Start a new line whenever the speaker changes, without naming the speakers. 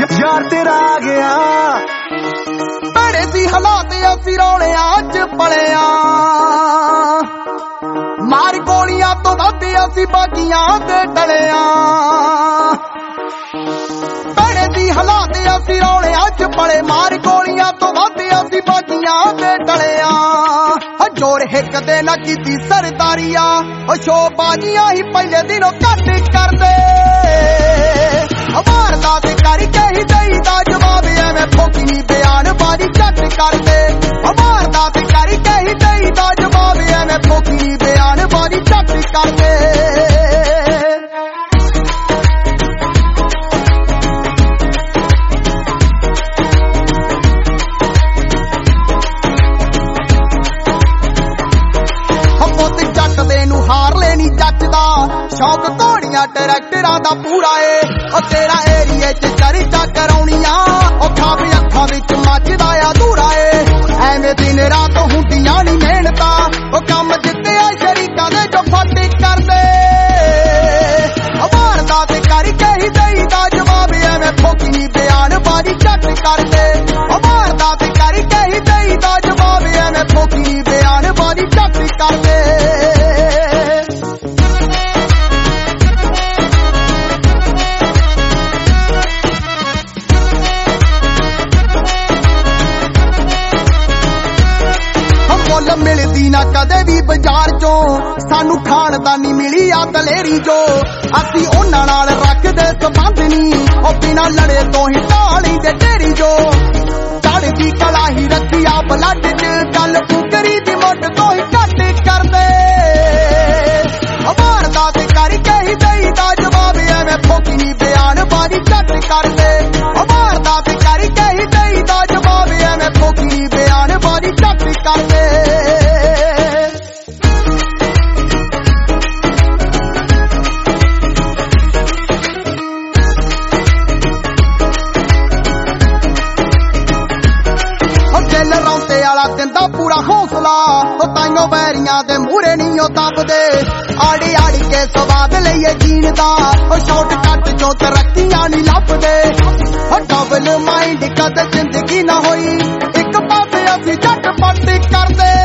यार तेरा आ गया
ਭੈੜੇ ਸੀ ਹਾਲਾਤ ਅਸੀਂ ਰੌਲਿਆਂ 'ਚ ਪਲਿਆ ਮਾਰ ਗੋਲੀਆਂ ਤੋਂ ਵੱਧ ਅਸੀਂ ਬਾਗੀਆਂ ਤੇ ਟਲਿਆ ਭੈੜੇ ਸੀ ਹਾਲਾਤ ਅਸੀਂ ਰੌਲਿਆਂ 'ਚ ਪਲੇ ਮਾਰ ਗੋਲੀਆਂ ਤੋਂ ਵੱਧ ਅਸੀਂ ਬਾਗੀਆਂ ਤੇ ਟਲਿਆ ਜੋਰ ਹਿੱਕ ਦੇ ਨਾ ਕੀਤੀ ਸਰਦਾਰੀਆ ਸ਼ੋਬਾਜ਼ੀਆਂ ਹੀ ਪਹਿਲੇ ਦਿਨੋਂ ਘੱਟ ਕਰਦੇ ਵਾਰਦਾਤ ਕਰਕੇ ਹੀ ਦੇਈਦਾ ਜਵਾਬ ਐਵੇਂ ਫੋਕੀ ਬਿਆਨਬਾਜ਼ੀ ਝੱਟ ਕਰਦੇ ਵਾਰਦਾਤ ਕਰਕੇ ਹੀ ਦੇਈਦਾ ਜਵਾਬ ਐਵੇਂ ਫੋਕੀ ਬਿਆਨਬਾਜ਼ੀ ਝੱਟ ਕਰਦੇ ਹਾਰ ਲੈਣੀ ਜੱਟਦਾ ਸ਼ੌਕ ਘੋੜੀਆਂ ਟਰੈਕਟਰਾਂ ਦਾ ਪੂਰਾ ਏ ਤੇਰਾ ਏਰੀਏ 'ਚ ਚਰਚਾ ਕਰਾਉਣੀਆਂ ਖਾਬ ਅੱਖਾਂ ਵਿੱਚ ਮੱਚਦਾ ਅਧੂਰਾ ਏ ਐਵੇਂ ਦਿਨ ਰਾਤ ਹੁੰਦੀਆਂ ਨੀ ਮਿਹਨਤਾਂ ਕੰਮ ਜਿੱਤਿਆ ਸ਼ਰੀਕਾਂ ਦੇ ਜੋ ਫੱਟ ਕਰਦੇ ਵਾਰਦਾਤ ਕਰਕੇ ਹੀ ਦੇਈਦਾ ਜਵਾਬ ਐਵੇਂ ਫੋਕੀ ਬਿਆਨਬਾਜ਼ੀ ਝੱਟ ਕਰਦੇ ਵਾਰਦਾਤ ਕਰਕੇ ਹੀ ਦੇਈਦਾ ਜਵਾਬ ਐਵੇਂ ਫੋਕੀ ਬਿਆਨਬਾਜ਼ੀ ਝੱਟ ਕਰਦੇ ਮਿਲਦੀ ਨਾ ਕਦੇ ਵੀ ਬਾਜ਼ਾਰ ਚੋਂ ਸਾਨੂੰ ਖਾਨਦਾਨੀ ਮਿਲੀ ਆ ਦਲੇਰੀ ਜੋ ਅਸੀਂ ਉਹਨਾਂ ਨਾਲ ਰੱਖਦੇ ਸੰਬੰਧ ਨੀ ਬਿਨਾਂ ਲੜੇ ਤੋਂ ਹੀ ਢਾਲੀ ਦੇ ਢੇਰੀ ਜੋ ਚੜ੍ਹਦੀ ਕਲਾ ਹੀ ਰੱਖੀ ਆ ਬਲੱਡ 'ਚ ਗੱਲ ਫੁਕਰੀ ਦੀ ਮੁੱਢ ਤੋਂ ਹੀ ਘੱਟ ਕਰਦੇ ਵਾਰਦਾਤ ਕਰਕੇ ਹੀ ਦੇਈਦਾ ਜਵਾਬ ਐਵੇਂ ਫੋਕੀ ਬਿਆਨਬਾਜ਼ੀ ਝੱਟ ਕਰਦੇ ਵਾਰਦਾਤ ਕਰਕੇ ਹੀ ਦੇਈਦਾ ਜਵਾਬ ਐਵੇਂ ਫੋਕੀ ਬਿਆਨਬਾਜ਼ੀ ਝੱਟ ਕਰਦੇ ਦਿੰਦਾ ਪੂਰਾ ਹੌਸਲਾ ਤਾਈਓ ਬੈਰੀਆਂ ਦੇ ਮੂਹਰੇ ਨਹੀਂ ਉਹ ਦੱਬਦੇ ਆੜੀ ਆੜੀ ਕੇ ਸਵਾਦ ਲਈਏ ਜੀਣ ਦਾ ਸ਼ਾਰਟਕੱਟ ਚੋਂ ਤਰੱਕੀਆਂ ਨਹੀਂ ਲੱਭਦੇ ਡਬਲ ਮਾਈਂਡ ਕਦੇ ਜ਼ਿੰਦਗੀ ਨਾ ਹੋਈ ਇੱਕ ਪਾਸੇ ਅਸੀਂ ਝਟਪਟ ਕਰਦੇ